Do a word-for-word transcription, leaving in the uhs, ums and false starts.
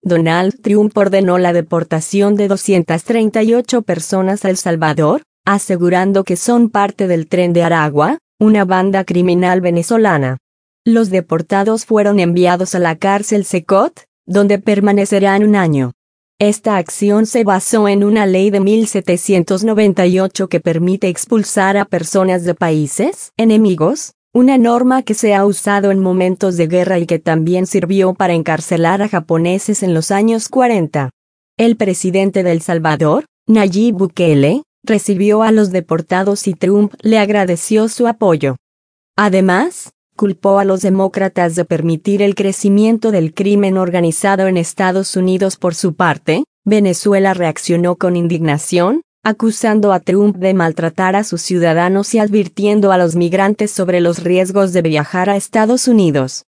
Donald Trump ordenó la deportación de doscientas treinta y ocho personas a El Salvador, asegurando que son parte del Tren de Aragua, una banda criminal venezolana. Los deportados fueron enviados a la cárcel Secot, donde permanecerán un año. Esta acción se basó en una ley de mil setecientos noventa y ocho que permite expulsar a personas de países enemigos, una norma que se ha usado en momentos de guerra y que también sirvió para encarcelar a japoneses en los años cuarenta. El presidente de El Salvador, Nayib Bukele, recibió a los deportados y Trump le agradeció su apoyo. Además, culpó a los demócratas de permitir el crecimiento del crimen organizado en Estados Unidos. Por su parte, Venezuela reaccionó con indignación, acusando a Trump de maltratar a sus ciudadanos y advirtiendo a los migrantes sobre los riesgos de viajar a Estados Unidos.